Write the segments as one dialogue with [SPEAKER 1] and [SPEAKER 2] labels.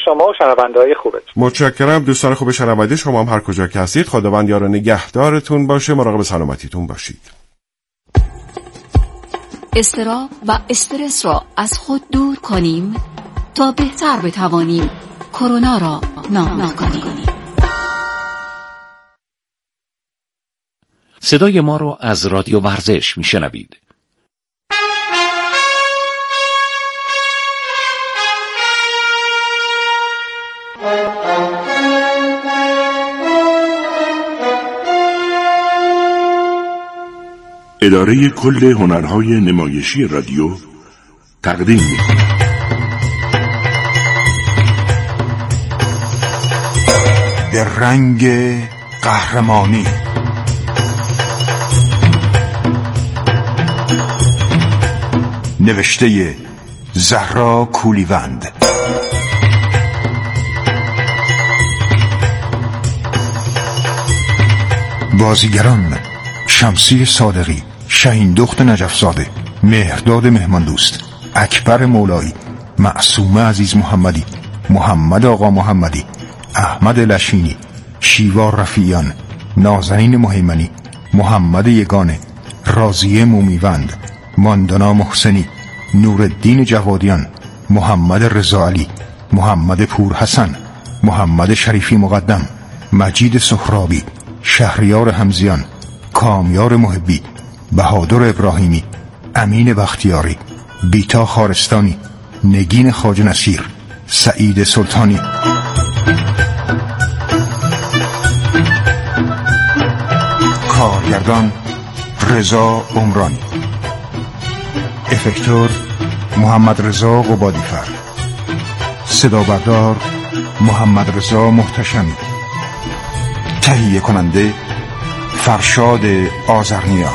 [SPEAKER 1] شما و شنونده‌های خوبت.
[SPEAKER 2] متشکرم دوستان خوب شنونده، شما هم هر کجا که هستید خداوند یار و نگهدارتون باشه، مراقب سلامتیتون باشید.
[SPEAKER 3] اضطراب و استرس را از خود دور کنیم تا بهتر بتوانیم کرونا را نابود کنیم.
[SPEAKER 4] صدای ما را از رادیو ورزش میشنوید.
[SPEAKER 5] اداره کل هنرهای نمایشی رادیو تقدیم می‌کند.
[SPEAKER 6] به رنگ قهرمانی، نوشته زهرا کولیوند، بازیگران شمسی صادقی، شهین دخت نجفزاده، مهرداد مهماندوست، اکبر مولایی، معصومه عزیز محمدی، محمد آقا محمدی، احمد لشینی، شیوا رفیعیان، نازنین مهیمنی، محمد یگانه، راضیه مومیوند، ماندانا محسنی، نورالدین جوادیان، محمد رضا علی، محمد پور حسن، محمد شریفی مقدم، مجید سهرابی، شهریار حمزیان، کامیار محبی، بهادر ابراهیمی، امین بختیاری، بیتا خارستانی، نگین خواجه نصیر، سعید سلطانی. کارگردان رضا عمرانی، افکتور محمد رضا قبادیفر، صدا بردار محمد رضا محتشمی، تهیه کننده فرشاد آذرنیا.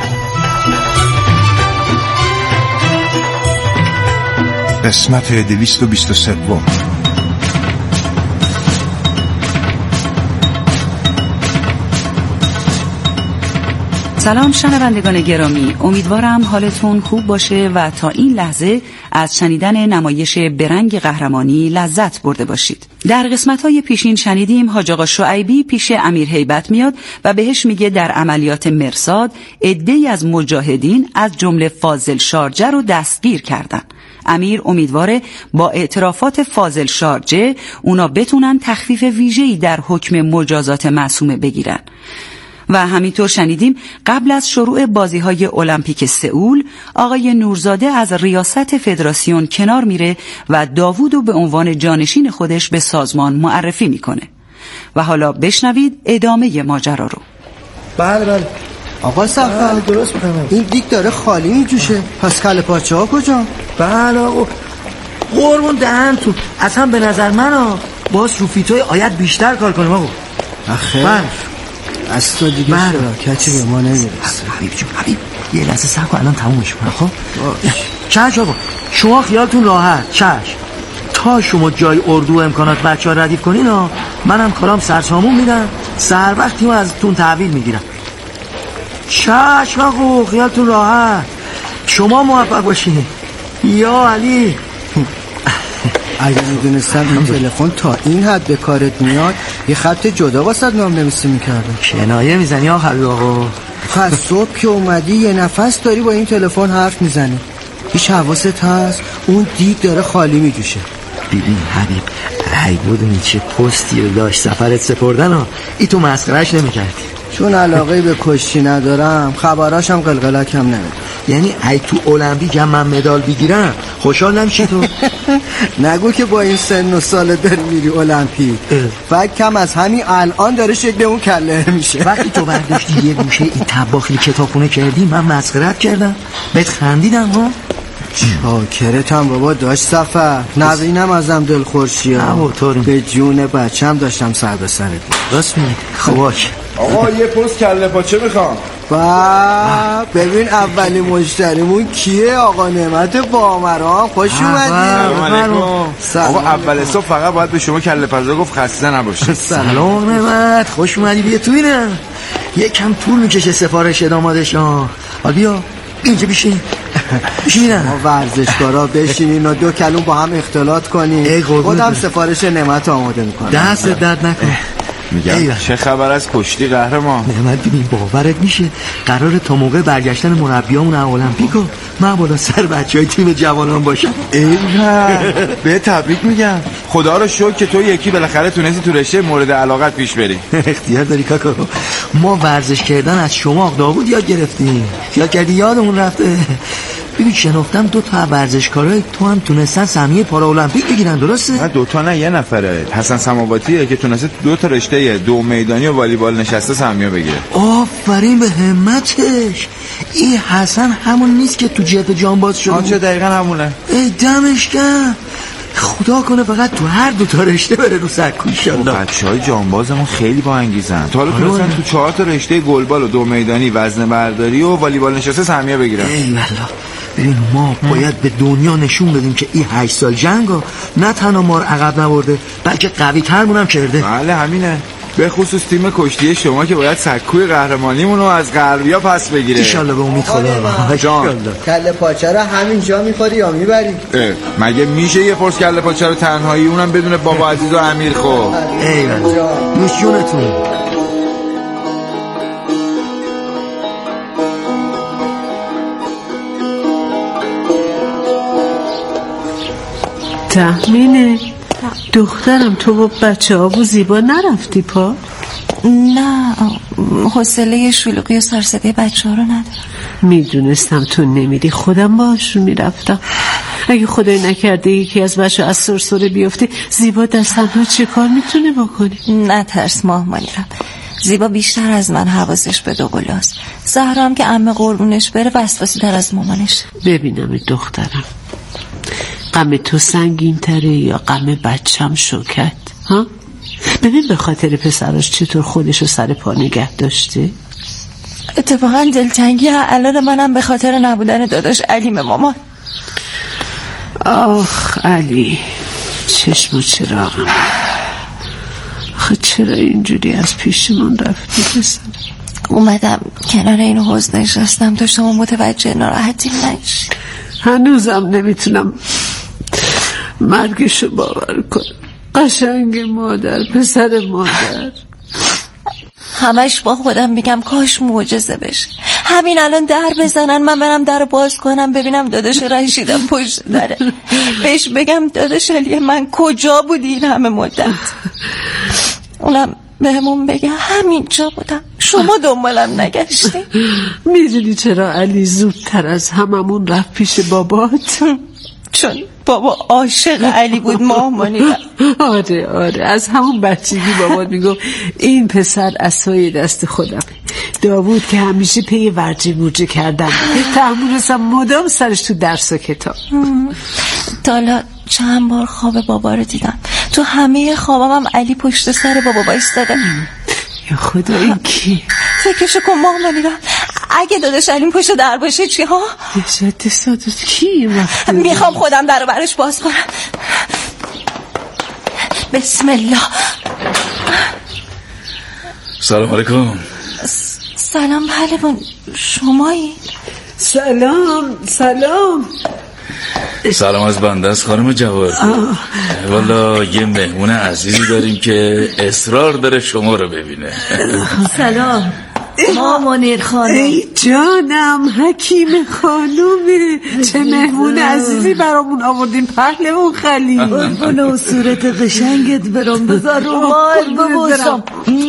[SPEAKER 6] قسمت 223.
[SPEAKER 7] سلام شنوندگان گرامی، امیدوارم حالتون خوب باشه و تا این لحظه از شنیدن نمایش برنگ قهرمانی لذت برده باشید. در قسمت‌های پیشین شنیدیم حاج آقا شعیبی پیش امیر هیبت میاد و بهش میگه در عملیات مرصاد عده‌ای از مجاهدین از جمله فاضل شارجه رو دستگیر کردن. امیر امیدواره با اعترافات فاضل شارجه اونا بتونن تخفیف ویژه‌ای در حکم مجازات معصومه بگیرن. و همینطور شنیدیم قبل از شروع بازی‌های المپیک سئول آقای نورزاده از ریاست فدراسیون کنار میره و داوودو به عنوان جانشین خودش به سازمان معرفی میکنه. و حالا بشنوید ادامه ماجرا رو.
[SPEAKER 8] بله آقا سفر درست میکنم. این دیگ داره خالی میجوشه، پس کله پاچه ها کجا؟ بله آقا قربون دهنتون، اصلا به نظر من باز رو فیتوی آیت بیشتر کار کنیم آقا. آخه اصلا دیگه کچی به ما نمیرسه. حبیب یه لحظه صبر کن، الان تمومش کنم. خب چشم آقا، شما خیالتون راحت. چشم تا شما جای اردو امکانات بچه‌ها ردیف کنین منم کارام سرسامون میدم، سر وقتی ما ازتون تحویل میگیرم. چشم آقا، خیالتون راحت، شما موفق باشین. یا علی اگر میدونستم این تلفن تا این حد به کارت میاد یه خط جدا واسه نام نویسی میکردم. کنایه میزنی آقا؟ خب صبح که اومدی یه نفس داری با این تلفن حرف میزنی، هیچ حواست هست اون دیگ داره خالی میجوشه. ببین حبیب، ای بودونی چه پستی رو داشت سفرت سپردن ای تو مسخرهش نمیکردی. چون علاقه به کشتی ندارم خبراشم قلقلکم نمیده. یعنی ای تو المپیک هم من مدال بگیرم خوشحال نمیشی تو؟ نگو که با این سن و سال داری میری المپیک، فکر کم از همین الان داره شکل اون کله میشه. وقتی تو برداشتی یه گوشه این طباخی کتابخونه کردی من مسخرت کردم بهت خندیدم ها. چاکرتم بابا، داشت سفر نبینم ازم دلخورشی به جون بچم داشتم سر به سر دی. راست میگی. خواهش
[SPEAKER 9] آقا یه پست کله پاچه میخوام.
[SPEAKER 8] ببین اولی مشتریمون کیه؟ آقا نعمت بامرام، خوش اومدی.
[SPEAKER 9] آقا اول صبح فقط باید به شما کله پزا گفت خسته نباشید.
[SPEAKER 8] سلام نعمت، خوش اومدی. بیا تو اینم یکم طول میکشه سفارش ادامادش. بیا اینجا بشین. ما ورزشکارا بشینین و 2 کلمه با هم اختلاط کنین. خودم سفارش نعمت آماده میکنم.
[SPEAKER 1] دست درد نکن.
[SPEAKER 9] میگم چه خبر از کشتی قهرمان؟
[SPEAKER 1] نعمت ببین باورت میشه قراره تا موقع برگشتن مربیامون از المپیکو من بالا سر بچهای تیم جوانان باشم.
[SPEAKER 9] به تبریک میگم. خدا رو شکر که تو یکی بالاخره تونستی تو رشته مورد علاقت پیش بری.
[SPEAKER 1] اختیار داری کاکا. ما ورزش کردن از شما داوود یاد گرفتیم. یاد کردی یادمون رفته. ببین شنفتم 2 تا ورزشکارای تو هم تونستن سهمیه پارالمپیک بگیرن، درسته؟
[SPEAKER 9] نه 2 تا نه، یه نفره. حسن سماواتیه که تونسته 2 تا رشته 2 میدانی و والیبال نشسته سهمیه بگیره.
[SPEAKER 1] آفرین به همتش. این حسن همون نیست که تو جت جانباز شده؟
[SPEAKER 9] آنچه دقیقا همونه.
[SPEAKER 1] ای دمش گرم. خدا کنه فقط تو هر 2 تا رشته بره رو سکو ان شاء الله.
[SPEAKER 9] بچهای جانبازمون خیلی با انگیزن. تا حالا تونستن تو 4 تا رشته گلبال و 2 میدانی، وزنه برداری و والیبال نشسته سهمیه بگیرن.
[SPEAKER 1] ای والله. ببین ما باید به دنیا نشون بدیم که این 8 سال جنگو نه تنها ما رو عقب نبرده بلکه قوی ترمون هم کرده.
[SPEAKER 9] بله همینه. به خصوص تیم کشتی شما که باید سکوی قهرمانیمون رو از غربیا پس بگیره.
[SPEAKER 1] ان شاء الله به امید خدا.
[SPEAKER 9] جان
[SPEAKER 8] کله پاچه رو همینجا میخوری یا میبری؟
[SPEAKER 9] مگه میشه یه پرس کله پاچه رو تنهایی اونم بدون بابا عزیز و امیر خو؟
[SPEAKER 1] ای والله نوش جونتون.
[SPEAKER 10] تحمینه دخترم تو با بچه ها و زیبا نرفتی پا؟
[SPEAKER 11] نه حوصله شلوغی و سرصدای بچه ها رو ندارم.
[SPEAKER 10] میدونستم تو نمیری، خودم باشون میرفتم. اگه خدای نکرده یکی از بچه از سرسره بیفته زیبا دست تنها چه کار میتونه بکنی؟
[SPEAKER 11] نه ترس ماهمانیرم. زیبا بیشتر از من حواسش به دوقلاست. زهرا هم که عمه قربونش بره وسواسی تر از مامانش.
[SPEAKER 10] ببینم دخترم غم تو سنگین تره یا غم بچم شوکت؟ ها؟ ببین به خاطر پسراش چطور خودشو سر پا نگه داشته؟
[SPEAKER 11] اتفاقا دلتنگی الان منم به خاطر نبودن داداش علیم مامان.
[SPEAKER 10] آخ علی چشم و چراغم. آخه چرا اینجوری از پیشمون رفتی پسر؟
[SPEAKER 11] اومدم کنار این حوض نشستم تا شما متوجه ناراحتی نشی.
[SPEAKER 10] هنوزم نمیتونم مرگشو باور کنم. قشنگ مادر، پسر مادر.
[SPEAKER 11] همش با خودم میگم کاش معجزه بشه. همین الان در بزنن من برم در باز کنم ببینم داداش رشیدم پشت داره. بهش بگم داداش علی من کجا بودی این همه مدت؟ اونم بهمون بگه همینجا بودم شما دنبالم نگشتی.
[SPEAKER 10] میدونی چرا علی زودتر از هممون رفت پیش بابات؟
[SPEAKER 11] چون بابا عاشق علی بود مامانی.
[SPEAKER 10] آره از همون بچگی بابات میگم این پسر عصای دست خودم. داوود که همیشه پی ورجه بورجه کردن تحملشم مدام سرش تو درس و کتاب.
[SPEAKER 11] تالا چند بار خواب بابا رو دیدم. تو همه خوابم هم علی پشت سر بابا بایستاده.
[SPEAKER 10] یا خدا این کی؟
[SPEAKER 11] فکرشو کن مامانی. اگه داداش علیم پشت در باشه چی ها؟
[SPEAKER 10] نجات سادت کی؟
[SPEAKER 11] میخوام خودم در رو برش باز کنم. بسم الله.
[SPEAKER 12] سلام علیکم.
[SPEAKER 11] سلام پهلوان شمایی؟
[SPEAKER 10] سلام
[SPEAKER 12] سلام از بنده از خانم جواهرپور. والا یه مهمون عزیزی داریم که اصرار داره شما رو ببینه.
[SPEAKER 13] سلام مامانیر خانم.
[SPEAKER 10] ای جانم حکیم خانومه. چه مهمون عزیزی برامون آوردین پهلوان خلیل.
[SPEAKER 13] قربون صورت قشنگت برام بذار رو مال ببوسم.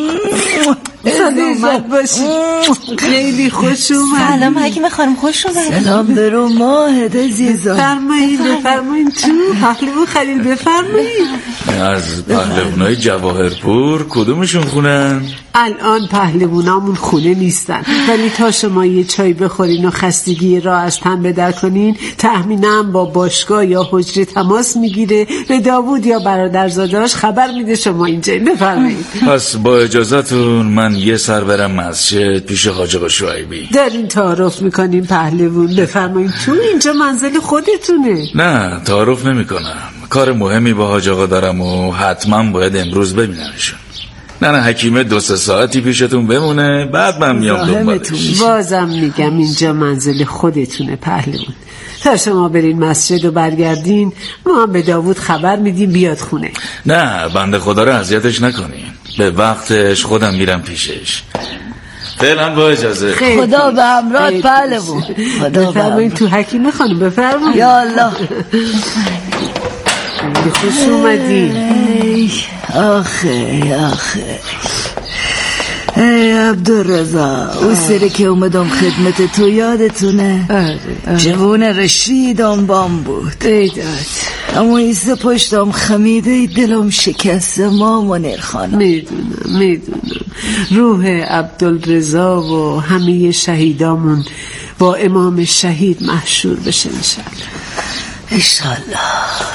[SPEAKER 10] سلامت باشی. خیلی خوش اومد.
[SPEAKER 11] سلام حکیم خانم خوش اومد.
[SPEAKER 13] سلام برو ماهد عزیزم.
[SPEAKER 10] بفرمایید تو پهلوان خلیل بفرمایید.
[SPEAKER 12] از پهلوانای جواهرپور کدومشون خونن؟
[SPEAKER 10] الان پهلوانامون خونه نیستن ولی تا شما یه چای بخورین و خستگی راه از تن بدر کنین تحمینم با باشگاه یا حجره تماس میگیره به داوود یا برادرزاداش خبر میده شما اینجا. بفرمایید.
[SPEAKER 12] پس با اجازهتون من یه سر برم مسجد پیش حاج آقا شعیبی.
[SPEAKER 10] دارین تعارف میکنین پهلوان؟ بفرمایید تو اینجا منزل خودتونه.
[SPEAKER 12] نه تعارف نمیکنم. کار مهمی با حاج آقا دارم و حتما باید امروز ببینمشون. نه حکیمه 2-3 ساعتی پیشتون بمونه، بعد من میام دنبالش.
[SPEAKER 10] بازم میگم اینجا منزل خودتونه پهلوان. تا شما برین مسجد و برگردین ما هم به داوود خبر میدیم بیاد خونه.
[SPEAKER 12] نه بنده خدا رو اذیتش نکنین، به وقتش خودم میرم پیشش. فعلا با اجازه.
[SPEAKER 13] خدا به همراهت پهلوان.
[SPEAKER 10] خدا بفرمایید تو حکیمه خانم بفرمایید.
[SPEAKER 13] یا الله
[SPEAKER 10] خوش اومدی.
[SPEAKER 13] آخه ای عبدالرضا، اون سری که اومدم خدمت تو یادتونه؟ جوون رشیدم بام بود. اما ایسه پشتم خمیده دلم شکسته مامونر خانم.
[SPEAKER 10] میدونم روح عبدالرضا و همه شهیدامون با امام شهید محشور بشه
[SPEAKER 13] انشالله.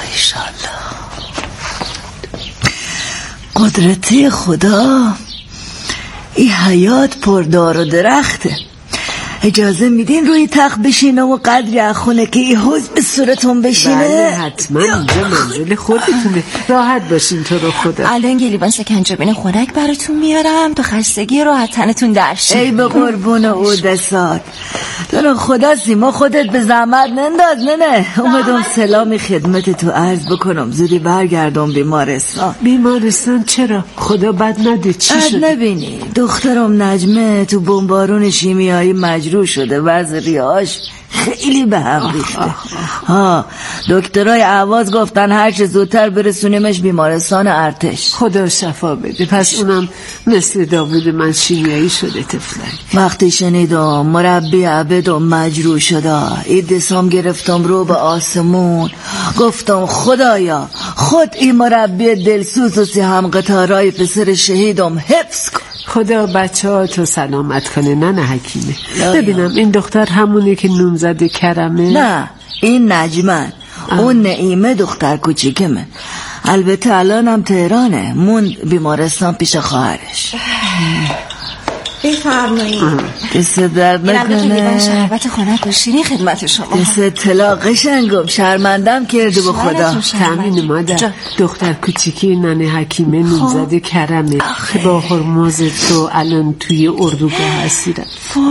[SPEAKER 13] قدرتی خدا، این حیات پردار و درخته. اجازه میدین روی تخت بشینم و قدری اخونه که این حوز به صورتون بشینه؟
[SPEAKER 10] بله حتما، اینجا منزل خودتونه، راحت باشین تو رو خدا.
[SPEAKER 11] الان گلیوان سکنجبین خنک براتون میارم تا خستگی راحت تنتون درشه.
[SPEAKER 13] ای به قربون او دستات تو رو خدا سیما، خودت به زحمت ننداز. نه اومدم سلامی خدمت تو عرض بکنم، زودی برگردم بیمارستان. چرا؟ خدا بد نده. چی شد؟ نبینی دخترم نجمه تو بمبارون شیمیایی مجروح شده، وضع ریه‌اش خیلی به هم ریخته. دکترای اهواز گفتن هر چه زودتر برسونیمش بیمارستان ارتش.
[SPEAKER 10] خدا شفا بده. پس اونم مثل داوود من شیمیایی شده تفلک.
[SPEAKER 13] وقتی شنیدم مربی عبدم مجروح شده، ایدسام گرفتم رو به آسمون، گفتم خدایا خود این مربی دلسوز و سیهم قطارای پسر شهیدم حفظ کن.
[SPEAKER 10] خدا بچه ها تو سلامت کنه. نه حکیمه. ببینم این دختر همونه که نومزد کرمه؟
[SPEAKER 13] نه این نجمن. اون نعیمه دختر کوچیکه من. البته الان هم تهرانه، موند بیمارستان پیش خواهرش.
[SPEAKER 11] بفرمایید.
[SPEAKER 13] دست درد نکنه.
[SPEAKER 11] اینم 2 شربت خنک و شیرین خدمت شما.
[SPEAKER 13] دست اطلاع قشنگم، شرمندم کرده به خدا.
[SPEAKER 10] تامین مادر، دختر کوچیکی ننه حکیمه نومزد کرمه که با هرمز تو الان توی اردوگاه هستیدن.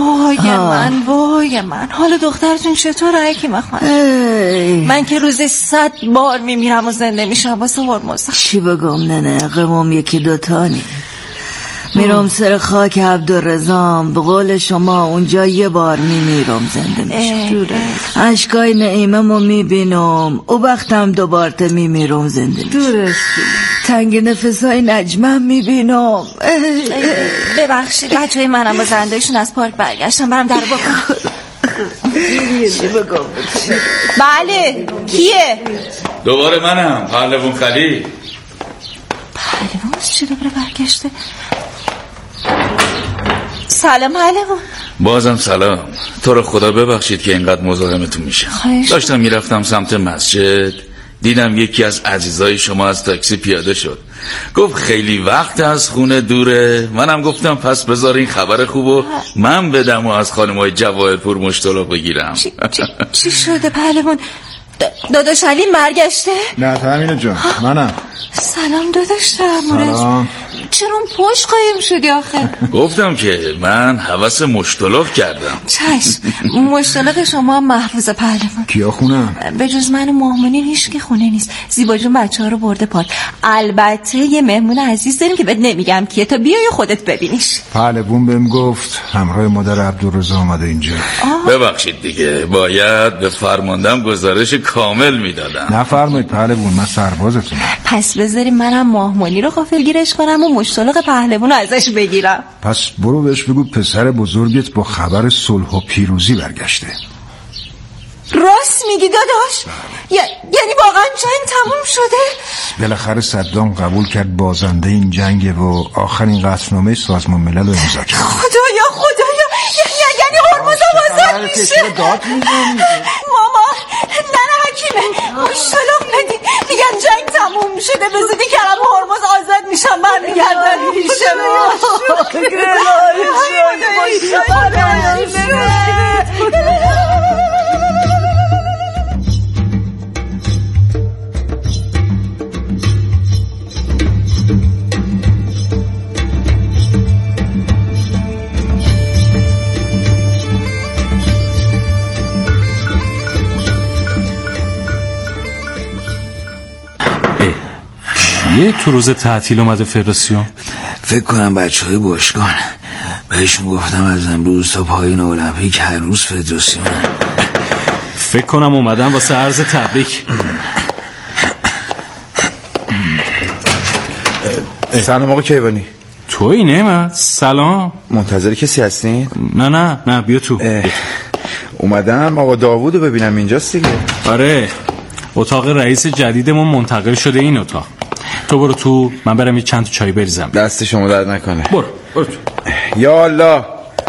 [SPEAKER 11] وای من حالا دخترتون چطوره حکیمه خانم؟ من که روزی 100 بار میمیرم و زنده میشم واسه هرمز.
[SPEAKER 13] چی بگم ننه، قمم 1-2 تانی میرم سر خاک عبدالرضا. به قول شما اونجا 1 بار میمیرم زنده میشم. اشکای نعیممو میبینم او وقتم 2 بار میمیرم زنده میشم. تنگ نفسای نجمم میبینم.
[SPEAKER 11] ببخشید بچه‌های منم با زندهشون از پارک برگشتم، برم در بکنم. بله کیه؟
[SPEAKER 12] دوباره منم پهلوان خلیل.
[SPEAKER 11] پهلوان چه دوباره برگشته؟ سلام پهلوان.
[SPEAKER 12] بازم سلام. تو رو خدا ببخشید که اینقدر مزاحمتون میشم. داشتم میرفتم سمت مسجد، دیدم یکی از عزیزای شما از تاکسی پیاده شد، گفت خیلی وقت از خونه دوره. منم گفتم پس بذار این خبر خوبو من بدم و از خانمای جواهرپور مشتلق بگیرم.
[SPEAKER 11] چی شده پهلوان؟ داداش علی برگشته؟
[SPEAKER 6] نه تامین جان، منم.
[SPEAKER 11] سلام داداش تامورش. چرا پشت قایم شدی آخه؟
[SPEAKER 12] گفتم که من هوس مشتلق کردم.
[SPEAKER 11] چشم، مشتلق شما محفوظ پهلوان.
[SPEAKER 6] کیا خونم؟
[SPEAKER 11] به جز من و مهمونین هیچ کی خونه نیست. زیبا جون بچه‌ها رو برده پارک. البته یه مهمون عزیز داریم که بهت نمیگم کیه تا بیای خودت ببینیش.
[SPEAKER 6] پهلوان بهم گفت همراه مادر عبدالرضا اومده اینجا.
[SPEAKER 12] ببخشید دیگه، باید به فرماندم گزارش کامل میدادم.
[SPEAKER 6] نفرمایید پهلوان، من سربازتونم.
[SPEAKER 11] پس بذاریم منم مهمونی رو غافلگیرش کنم و مشتلق پهلوان ازش بگیرم.
[SPEAKER 6] پس برو بهش بگو پسر بزرگت با خبر صلح و پیروزی برگشته.
[SPEAKER 11] راست میگی داداش؟ یعنی واقعا جنگ تموم شده؟
[SPEAKER 6] بالاخره صدام قبول کرد بازنده این جنگه و آخرین قطعنامه سازمان ملل رو امضا کرد.
[SPEAKER 11] خدایا یعنی هرمز آزاد میشه. ماما نه حکیمه مشتلق بدین، میگن جنگ تموم شده، به زودی کرم هرمز آزاد میشن، برمیگردن میشه.
[SPEAKER 14] کیه تو روز تعطیل اومده فدراسیون؟
[SPEAKER 1] فکر کنم بچهای باشگاه. بهشون گفتم از امروز تا پایین المپیک هر روز فدراسیون.
[SPEAKER 14] فکر کنم اومدن واسه عرض تبریک.
[SPEAKER 9] سلام آقا کیوانی.
[SPEAKER 14] تویی نعمت؟ سلام.
[SPEAKER 9] منتظر کسی هستین؟
[SPEAKER 14] نه بیا تو.
[SPEAKER 9] اومدم آقا داوودو ببینم اینجاست دیگه.
[SPEAKER 14] آره اتاق رئیس جدیدمون منتقل شده این اتاق. تو برو تو، من برم یه چند تا چای بریزم.
[SPEAKER 9] دست شما درد نکنه.
[SPEAKER 14] برو تو.
[SPEAKER 9] یا الله.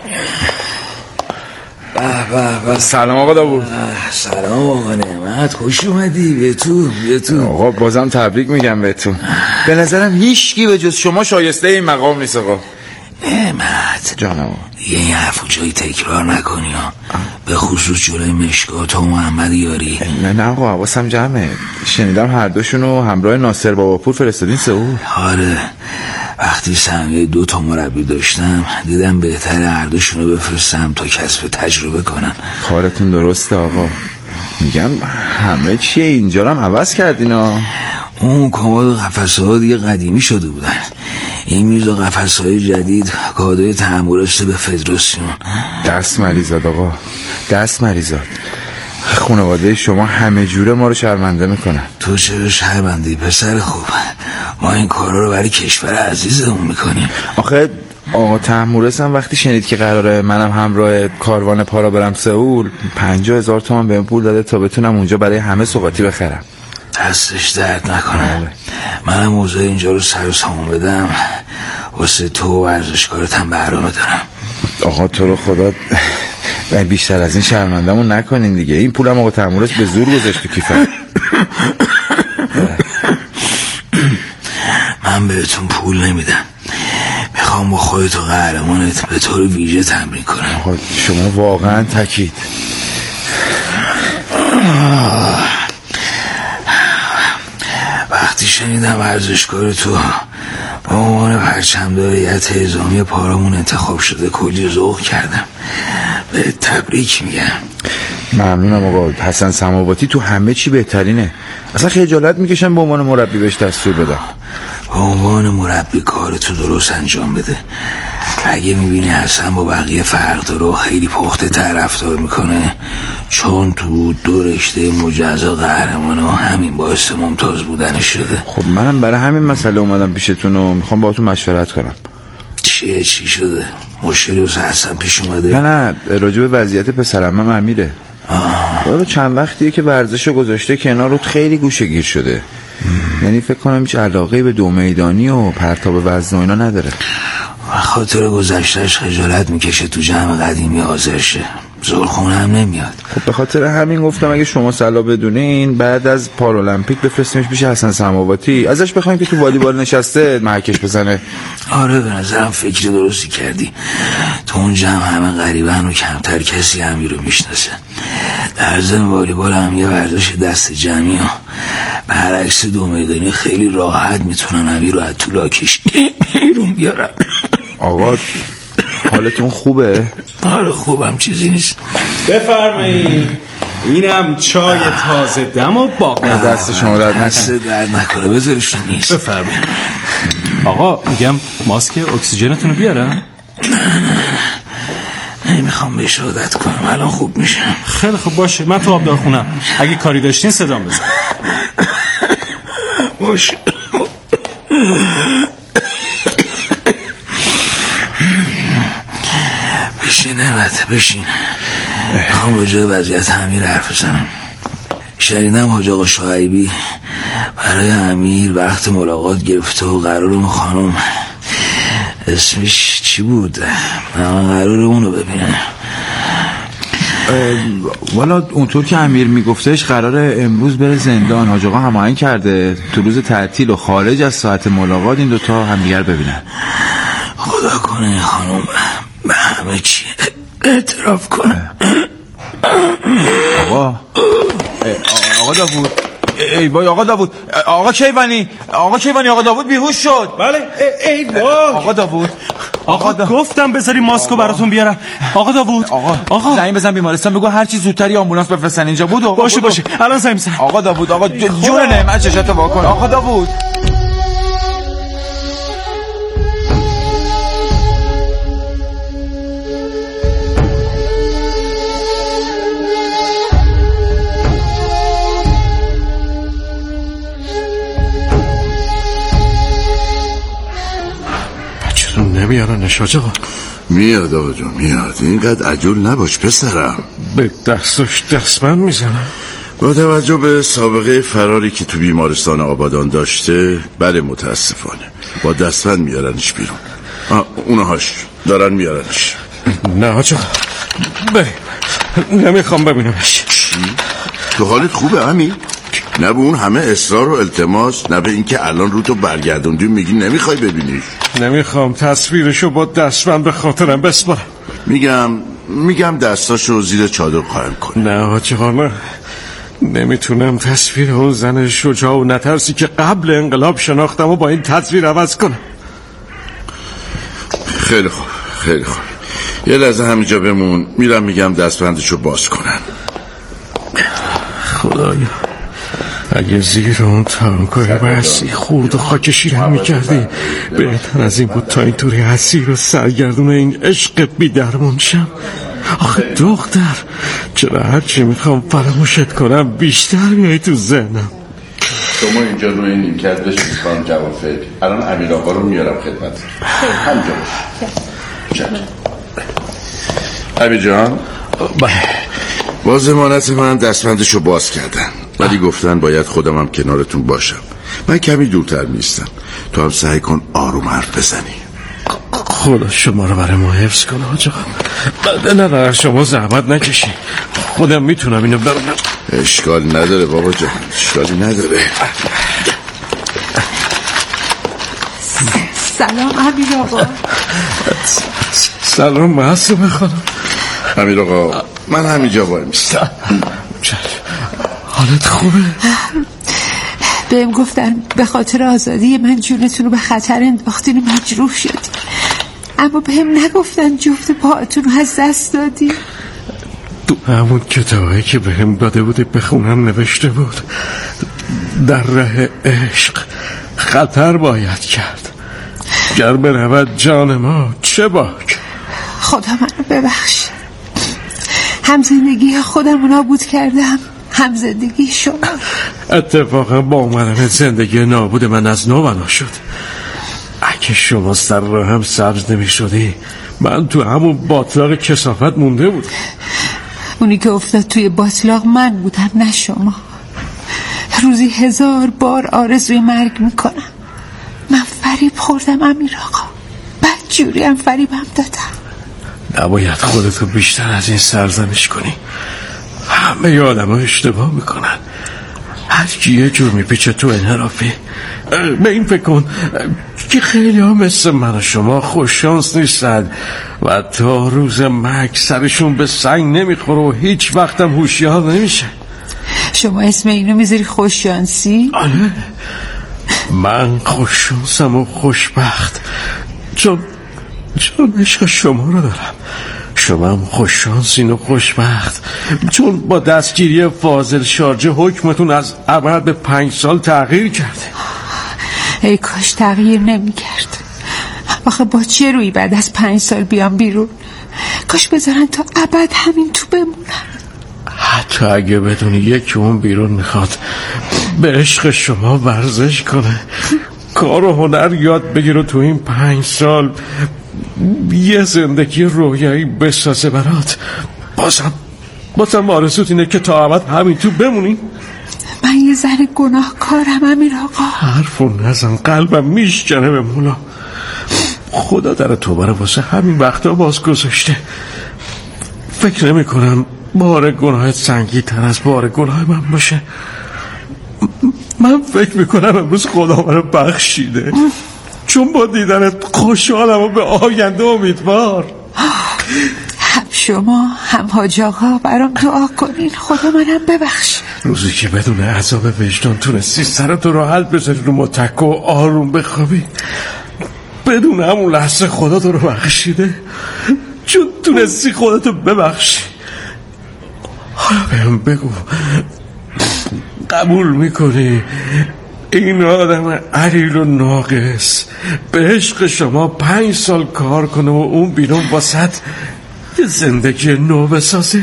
[SPEAKER 9] سلام آقا داوود.
[SPEAKER 1] سلام آقا نعمت، خوش اومدی. بیا تو.
[SPEAKER 9] آقا بازم تبریک میگم بهتون. به نظرم هیچکی به جز شما شایسته این مقام نیست آقا.
[SPEAKER 1] نعمت
[SPEAKER 9] جانم
[SPEAKER 1] یه این حرفو جایی تکرار نکنی ها، به خصوص جلوی مشکات و محمد یاری.
[SPEAKER 9] نه آقا حواسم جمعه. شنیدم هر دوشونو همراه ناصر باباپور فرستادین سئول.
[SPEAKER 1] آره وقتی سهمیه 2 تا مربی داشتم دیدم بهتره هر دوشونو بفرستم تا کسب تجربه کنن.
[SPEAKER 9] کارتون درسته آقا. میگم همه چیه اینجا رو هم عوض کردین ها.
[SPEAKER 1] اون کماد و قفسه ها دیگه قدیمی شده بودن. این میز و قفسه های جدید کادوی تحملسته به فدراسیون.
[SPEAKER 9] دست مریزاد آقا، دست مریزاد. خانواده شما همه جوره ما رو شرمنده میکنن.
[SPEAKER 1] تو چرا شرمندی پسر خوب؟ ما این کارا رو برای کشور عزیزمون میکنیم.
[SPEAKER 9] آخه آقا تحمورس هم وقتی شنید که قراره منم همراه کاروان پارا برم سئول 50,000 تومان بهم پول داده تا بتونم اونجا برای همه سوغاتی بخرم.
[SPEAKER 1] دستش درد نکنه. منم موضوع اینجا رو سر و سامان بدم. واسه تو و ورزشکارت هم برنامه دارم.
[SPEAKER 9] آقا تو رو خدا بیشتر از این شرمندمون نکنین دیگه. این پولم آقا تحمورس به زور گذاشت تو کیفم.
[SPEAKER 1] من بهتون پول نمیدم. میخوام با خودت و قهرمانت به طور ویژه تمرین کنم.
[SPEAKER 9] آقا شما واقعا تکید.
[SPEAKER 1] وقتی شنیدم ورزشکار تو با عنوان پرچمدار هیئت اعزامی پارامون انتخاب شده کلی ذوق کردم. به تبریک میگم.
[SPEAKER 9] ممنونم آقا. حسن سماواتی تو همه چی بهترینه. اصلا خجالت میکشم به عنوان مربی بهش دستور بدم.
[SPEAKER 1] به عنوان مربی کارتو درست انجام بده. اگه میبینی حسن با بقیه فرق داره و خیلی پخته تر رفتار میکنه چون تو 2 رشته مجزا قهرمانه و همین باعث ممتاز بودنش شده.
[SPEAKER 9] خب منم برای همین مسئله اومدم پیشتون و میخوام باهاتون مشورت کنم.
[SPEAKER 1] چی شده؟ مشکلی واسه حسن پیش اومده؟
[SPEAKER 9] نه راجع به وضعیت پسرم امیره. حالا چند وقتیه که ورزشو گذاشته کنار رو خیلی گوشه‌گیر شده. یعنی فکر کنم هیچ علاقه‌ای به 2 میدانی و پرتاب وزن و اینا نداره.
[SPEAKER 1] خاطر گذشتهش خجالت میکشه تو جمع قدیمی حاضر شه. زورخونه هم نمیاد.
[SPEAKER 9] خب به خاطر همین گفتم اگه شما صلاح بدونین بعد از پارالمپیک بفرستیمش پیش حسن سماواتی ازش بخوایم که تو والیبال نشسته محکش بزنه.
[SPEAKER 1] آره به نظرم فکر درستی کردی. تو اون جمع همه غریبن و کمتر کسی همی رو میشناسه. در ضمن والیبال هم یه ورزش دست جمعی ها. برعکس 2 میدانی خیلی راحت میتونن همی رو از تو لاکش بیرون بیارن.
[SPEAKER 9] آقا حالتون خوبه؟
[SPEAKER 1] آره خوبم چیزی نیست.
[SPEAKER 14] بفرمایید. اینم چای تازه دم و باقی.
[SPEAKER 9] دست شما درد
[SPEAKER 1] نکنه بذارش نیست.
[SPEAKER 14] بفرمایید. آقا میگم ماسک اکسیژنتون رو بیارم؟
[SPEAKER 1] نمیخوام بهش عادت کنم الان خوب میشم.
[SPEAKER 14] خیلی خوب باشه من تو آبدارخونم. اگه کاری داشتین صدام بزن.
[SPEAKER 1] باشه. بشین نعمت بشین. میخوام راجع به وضعیت امیر حرف بزنم. شنیدم حاج آقا شعیبی برای امیر وقت ملاقات گرفته و قرار اون خانم اسمش چی بود؟ من قرار اونو ببینم.
[SPEAKER 9] والا اونطور که امیر میگفتش قراره امروز بره زندان. حاج آقا هماهنگ کرده تو روز تعطیل و خارج از ساعت ملاقات این دوتا همدیگر ببینن.
[SPEAKER 1] خدا کنه این خانم به همه چی اعتراف کنه.
[SPEAKER 9] آقا داوود. ای وای آقا داوود. آقا کیوانی آقا داوود بیهوش شد.
[SPEAKER 14] بله ای وای
[SPEAKER 9] آقا داوود.
[SPEAKER 14] آقا گفتم بذاری ماسکو براتون بیارم. آقا داوود.
[SPEAKER 9] آقا زنگ بزن بیمارستان بگو هر چی زودتر آمبولانس بفرستن اینجا. باشه
[SPEAKER 14] الان زنگ بزن.
[SPEAKER 9] آقا داوود. آقا جون نعمت چشاتو وا کن. آقا داوود.
[SPEAKER 2] نمیارنش حاج آقا؟
[SPEAKER 15] میاد آقا جون میاد، اینقدر عجول نباش پسرم.
[SPEAKER 2] به دستش دستبند میزنم.
[SPEAKER 15] با توجه به سابقه فراری که تو بیمارستان آبادان داشته، بله متاسفانه با دستبند میارنش بیرون. اونهاش دارن میارنش.
[SPEAKER 2] نه حاج آقا بریم، نمیخوام ببینمش.
[SPEAKER 15] چی؟ تو حالت خوبه امی؟ نه به اون همه اصرار و التماس، نه به اینکه الان رو تو برگردوندی میگی نمیخوای ببینیش.
[SPEAKER 2] نمیخوام تصویرشو با دستبند به خاطرم بسپارم.
[SPEAKER 15] میگم دستاشو زیر چادر قایم کن.
[SPEAKER 2] نه حاج آقا نه، نمیتونم تصویر اون زن شجاع و نترسی که قبل انقلاب شناختم و با این تصویر عوض کنم.
[SPEAKER 15] خیلی خوب خیلی خوب، یه لحظه همینجا بمون، میرم میگم دستبندشو باز کنن.
[SPEAKER 2] خدایا اگه زیر اون تانکای بسی خورد و خاک شیرم میکردی بهتر از این بود تا اینطوری اسیر و سرگردون این عشق بی درمون شم. آخه دختر چرا هرچی میخوام فراموشت کنم بیشتر میای تو ذهنم.
[SPEAKER 15] شما اینجا روی نیمکت بشید خانم جوافک، الان امیر آقا رو میارم خدمت. همینجا باش. امیر جان با ضمانت من دستبندشو باز کردن، ولی گفتن باید خودم هم کنارتون باشم. من کمی دورتر نیستم، تو هم سعی کن آروم حرف بزنی.
[SPEAKER 2] خدا شما رو برای ما حفظ کنه حاج آقا. نه شما زحمت نکشی، خودم میتونم اینو برم.
[SPEAKER 15] اشکال نداره بابا جان، اشکالی نداره.
[SPEAKER 10] سلام امیر آقا.
[SPEAKER 2] سلام معصومه خانم.
[SPEAKER 15] امیر آقا من همینجا وای میستم.
[SPEAKER 2] حالت خوبه؟
[SPEAKER 10] بهم گفتن به خاطر آزادی من جونتون رو به خطر انداختین و مجروح شدین، اما بهم نگفتن جفت پاهاتون رو از دست دادین.
[SPEAKER 2] تو همون کتابی که بهم داده بودی بخونم نوشته بود در راه عشق خطر باید کرد، گر برود جان ما چه باک.
[SPEAKER 10] خدا منو ببخش، هم زندگی خودم رو نابود کردم هم زندگی شما.
[SPEAKER 2] اتفاقا با اومدن زندگی نابود من از نو بنا شد. اگه شما سر راه هم سبز نمی شدی من تو همون باطلاق کثافت مونده بود.
[SPEAKER 10] اونی که افتاد توی باطلاق من بودم نه شما. روزی 1000 بار آرزوی مرگ میکنم. من فریب خوردم امیر آقا، بدجوری هم فریبم دادم.
[SPEAKER 2] نباید خودتو بیشتر از این سرزنش کنی. همه آدم ها اشتباه میکنن، هر کی یه جور میپیچه تو انحرافی. به این فکر کن که خیلی ها مثل من و شما خوششانس نیستن و تا روز مرگ سرشون به سنگ نمیخوره و هیچ وقتم هوشیار نمیشه.
[SPEAKER 10] شما اسم اینو میذاری خوششانسی؟
[SPEAKER 2] آره من خوششانسم و خوشبخت چون عشق شما رو دارم. شما هم خوششانسین و خوشبخت چون با دستگیری فاضل شارجه حکمتون از ابد به 5 سال تغییر کرده.
[SPEAKER 10] ای کاش تغییر نمی کرد. آخه با چه روی بعد از 5 سال بیام بیرون؟ کاش بذارن تا ابد همین تو بمونم.
[SPEAKER 2] حتی اگه بدونی یکی اون بیرون میخواد به عشق شما ورزش کنه، کار و هنر یاد بگیر و تو این 5 سال یه زندگی رویایی بسازه برات، بازم آرزوت اینه که تا ابد همین تو بمونی؟
[SPEAKER 10] من یه ذره گناهکارم امیر آقا.
[SPEAKER 2] حرفو نزن، قلبم میشکنه به مولا. خدا در توبه رو واسه همین وقتا باز گذاشته. فکر نمی کنم بار گناه سنگی تر از بار گناه من باشه. من فکر میکنم امروز خدا منو بخشیده چون با دیدنت خوشحالم و به آینده امیدوار.
[SPEAKER 10] هم شما هم حاج آقا برام دعا کنین خدا منم ببخش.
[SPEAKER 2] روزی که بدون عذاب وجدان تونستی سرتو راحت بذاری رو متکا و آروم بخوابی، بدون همون لحظه خدا تو رو بخشیده چون تونستی خودتو ببخشی. حالا بهم بگو قبول میکنی این آدم علیل و ناقص به عشق شما 5 سال کار کنه و اون بیرون واسط یه زندگی نو بسازه؟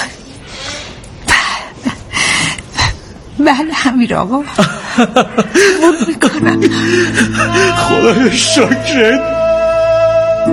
[SPEAKER 10] بله امیر آقا قبول میکنم.
[SPEAKER 2] خدای شکرت.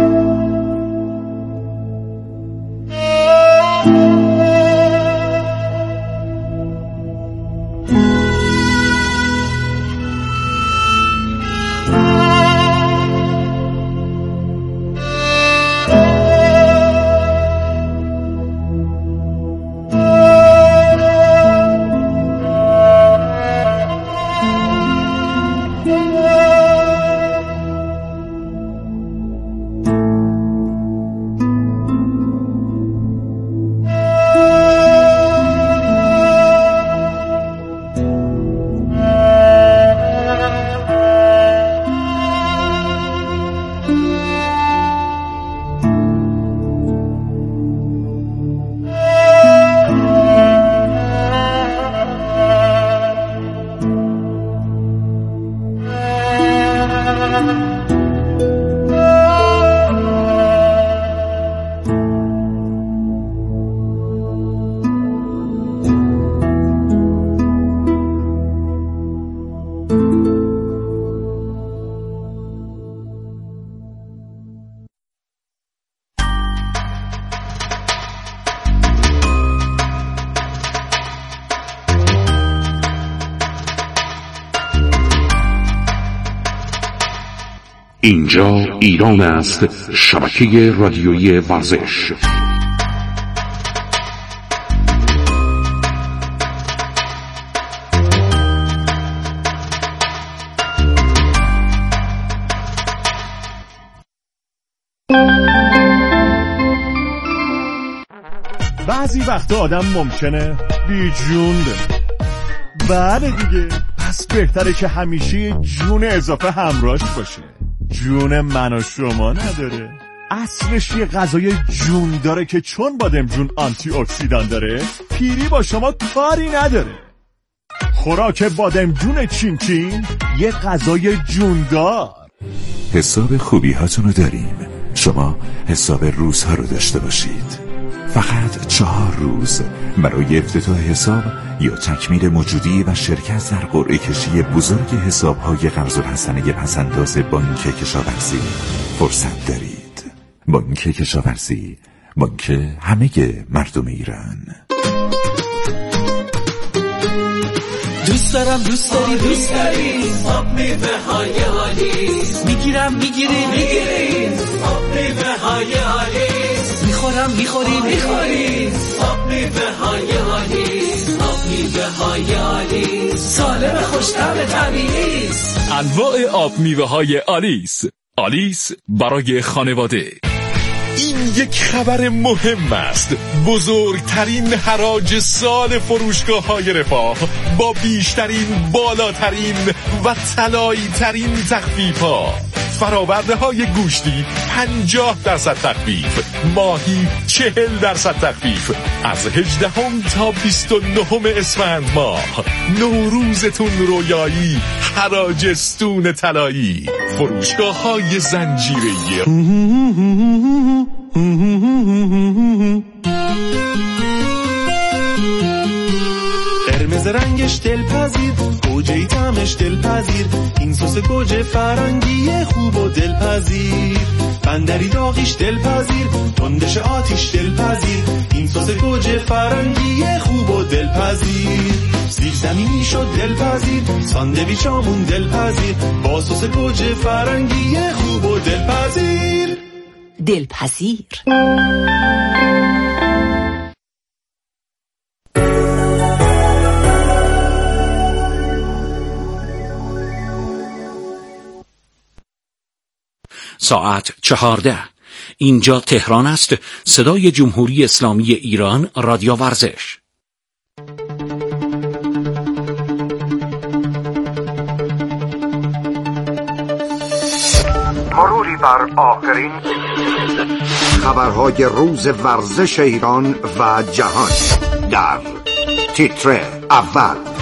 [SPEAKER 5] اینجا ایران است، شبکه رادیویی ورزش.
[SPEAKER 16] بعضی وقتا آدم ممکنه بی جون بمونه. بله دیگه، پس بهتره که همیشه جون اضافه همراهش باشه. جون من و شما نداره. اصلش یه غذای جون داره که چون بادمجون آنتی اکسیدان داره، پیری با شما کاری نداره. خوراک بادمجون چین چین یه غذای جوندار.
[SPEAKER 17] حساب خوبی هاتون رو داریم. شما حساب روزها رو داشته باشید. فقط 4 روز برای افتتاح حساب یا تکمیل موجودی و شرکت در قرعه کشی بزرگ حساب‌های قرض الحسنه پسنداز بانک کشاورزی فرصت دارید. بانک کشاورزی، بانک همه مردم ایران.
[SPEAKER 18] دوست دارم دوست داری دوست داری آب میوه های آلیس. میگیرم میگیری آب میوه های آلیس. میخورم میخوری آب میوه های آلیس. آب میوه های آلیس سالم خوش‌طعم طبیعی است.
[SPEAKER 19] انواع آب میوه های آلیس. آلیس برای خانواده.
[SPEAKER 16] این یک خبر مهم است. بزرگترین حراج سال فروشگاه‌های رفاه با بیشترین، بالاترین و طلایی ترین تخفیف‌ها. فراورده گوشتی 50% تخفیف، ماهی 40% تخفیف از 18 تا 29 اسفند ماه. نوروزتون رویایی، حراجستون طلایی. فروشگاه‌های زنجیره‌ای.
[SPEAKER 18] قرمز رنگش دلپذیر، گوجه طعمش دلپذیر. این سس گوجه فرنگی خوب و دلپذیر. بندری داغیش دلپذیر، تندش آتیش دلپذیر. این سس گوجه فرنگی خوب و دلپذیر. زیر زمینی شد دلپذیر، ساندویچامون دلپذیر. با سس گوجه فرنگی خوب و دلپذیر.
[SPEAKER 7] دلپذیر.
[SPEAKER 4] ساعت 14. اینجا تهران است. صدای جمهوری اسلامی ایران، رادیو ورزش.
[SPEAKER 20] مروری بر آخرین خبرهای روز ورزش ایران و جهان در تیتر اول.